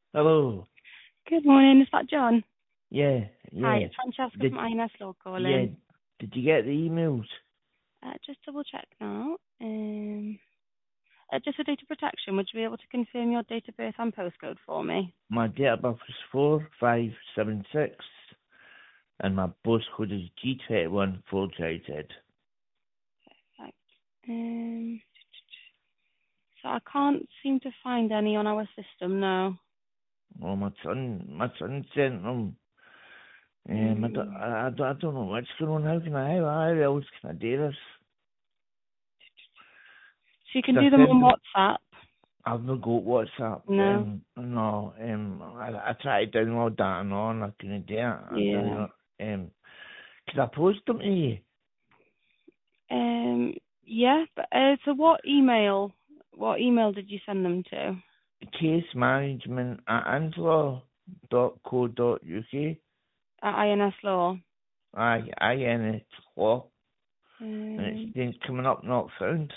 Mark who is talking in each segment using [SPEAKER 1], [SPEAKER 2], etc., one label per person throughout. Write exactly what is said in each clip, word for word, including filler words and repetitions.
[SPEAKER 1] Hello.
[SPEAKER 2] Good morning, is that John?
[SPEAKER 1] Yeah,
[SPEAKER 2] Hi,
[SPEAKER 1] yeah.
[SPEAKER 2] it's Francesca
[SPEAKER 1] Did
[SPEAKER 2] from I N S Law
[SPEAKER 1] yeah?
[SPEAKER 2] calling.
[SPEAKER 1] Did you get the emails?
[SPEAKER 2] Uh, just double check now. Um, uh, just for data protection, would you be able to confirm your date of birth and postcode for me?
[SPEAKER 1] My date of birth is four five seven six, and my postcode is G twenty one four J Z.
[SPEAKER 2] Right. Um, so I can't seem to find any on our system now.
[SPEAKER 1] Well, my son, my son sent them. Um, I don't,
[SPEAKER 2] Um,
[SPEAKER 1] I, I, don't, I don't know what's going on. How can I? How, how else can I do this?
[SPEAKER 2] so you can
[SPEAKER 1] Cause
[SPEAKER 2] do
[SPEAKER 1] I
[SPEAKER 2] them
[SPEAKER 1] sent
[SPEAKER 2] on
[SPEAKER 1] them.
[SPEAKER 2] WhatsApp?
[SPEAKER 1] I've not got WhatsApp.
[SPEAKER 2] No.
[SPEAKER 1] Um, no. Um, I, I tried to download that and all, and I couldn't do it. I don't
[SPEAKER 2] Yeah.
[SPEAKER 1] know. Um, could I post them to you?
[SPEAKER 2] Um, yeah, but uh, so what email? What email did you send them to?
[SPEAKER 1] Case management at answer dot co dot uk.
[SPEAKER 2] At I N S Law.
[SPEAKER 1] I I N it law, and it's
[SPEAKER 2] Um,
[SPEAKER 1] been coming up not found.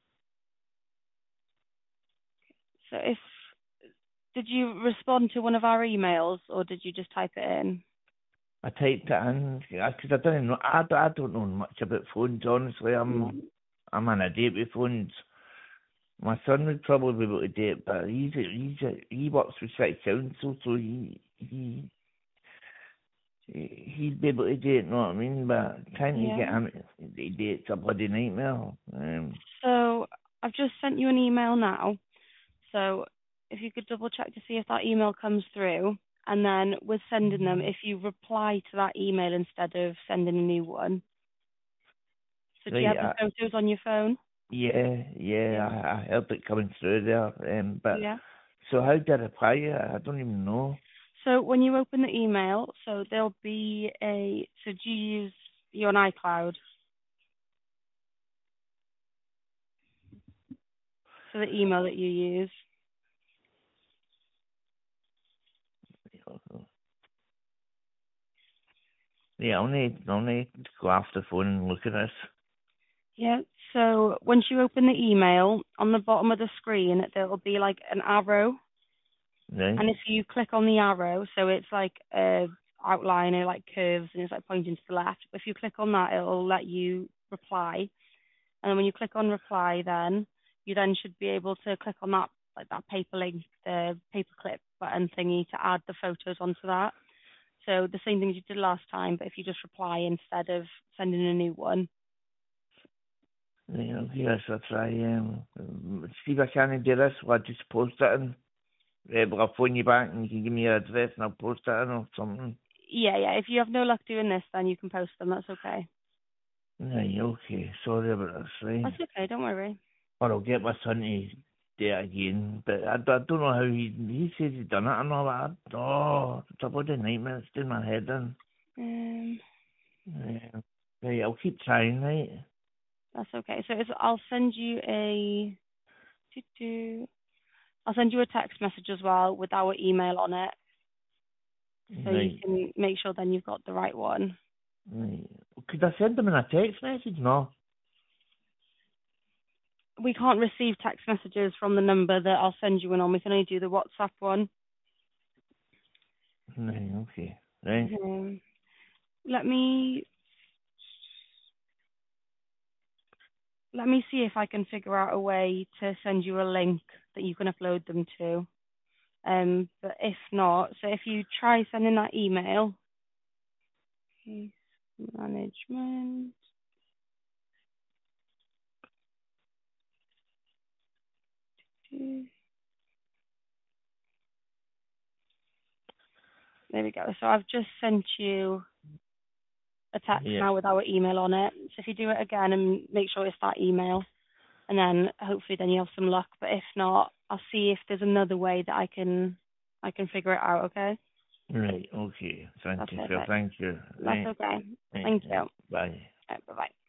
[SPEAKER 2] so if Did you respond to one of our emails, or did you just type it in?
[SPEAKER 1] I typed it in because I don't know. I, don't- I don't know much about phones. Honestly,
[SPEAKER 2] No.
[SPEAKER 1] I'm I'm an idiot with phones. My son would probably be able to do it, but he's a, he's a, he works with city council, so he he he- he'd be able to do it. Know what I mean? But trying to get
[SPEAKER 2] Yeah.
[SPEAKER 1] him to do it's a bloody nightmare. Um,
[SPEAKER 2] So I've just sent you an email now. So if you could double check to see if that email comes through, and then with sending them, if you reply to that email instead of sending a new one. So do you
[SPEAKER 1] right.
[SPEAKER 2] have the
[SPEAKER 1] I,
[SPEAKER 2] photos on your phone?
[SPEAKER 1] Yeah, yeah,
[SPEAKER 2] Yeah.
[SPEAKER 1] I, I heard it coming through there. Um, but
[SPEAKER 2] Yeah.
[SPEAKER 1] so how did I reply? I don't even know.
[SPEAKER 2] So when you open the email, so there'll be a, so do you use, you're on iCloud, so the email that you use.
[SPEAKER 1] Yeah, I'll need, I'll need to go off the phone and look at this.
[SPEAKER 2] Yeah. So once you open the email, on the bottom of the screen, there will be like an arrow.
[SPEAKER 1] Right?
[SPEAKER 2] And if you click on the arrow, so it's like a outline or like curves and it's like pointing to the left. If you click on that, it'll let you reply. And then when you click on reply, then you then should be able to click on that like that paper link, the paperclip button thingy to add the photos onto that. So the same thing as you did last time, but if you just reply instead of sending a new one.
[SPEAKER 1] Right, okay, yes, I'll try. Um, see if I can do this. Well, I just post it in. Right, well, I'll phone you back and you can give me your address and I'll post it in or something.
[SPEAKER 2] Yeah, yeah. If you have no luck doing this, then you can post them. That's okay.
[SPEAKER 1] Right, okay. Sorry about this, right?
[SPEAKER 2] That's okay. Don't worry.
[SPEAKER 1] Or I'll get my son to do it again. But I, I don't know how he he says he's done it and all that. Oh, it's a bloody nightmare. It's doing my head in.
[SPEAKER 2] Um,
[SPEAKER 1] Yeah. Right, I'll keep trying, right?
[SPEAKER 2] that's okay. So it's, I'll send you a. doo-doo. I'll send you a text message as well with our email on it, so you
[SPEAKER 1] Right,
[SPEAKER 2] can make sure then you've got the right one.
[SPEAKER 1] right. Could I send them in a text message? No.
[SPEAKER 2] We can't receive text messages from the number that I'll send you one on. We can only do the WhatsApp one.
[SPEAKER 1] Right, okay. Right.
[SPEAKER 2] Um, let me let me see if I can figure out a way to send you a link that you can upload them to. Um, but if not, so if you try sending that email, case management. There we go. So I've just sent you a text
[SPEAKER 1] Yeah.
[SPEAKER 2] now with our email on it. So if you do it again and make sure it's that email, and then hopefully then you have some luck. But if not, I'll see if there's another way that I can I can figure it out. Okay,
[SPEAKER 1] Right, okay. Thank
[SPEAKER 2] that's
[SPEAKER 1] you, sir.
[SPEAKER 2] perfect.
[SPEAKER 1] Thank you.
[SPEAKER 2] That's
[SPEAKER 1] Right,
[SPEAKER 2] okay.
[SPEAKER 1] right,
[SPEAKER 2] Thank you.
[SPEAKER 1] right. Bye.
[SPEAKER 2] Bye bye.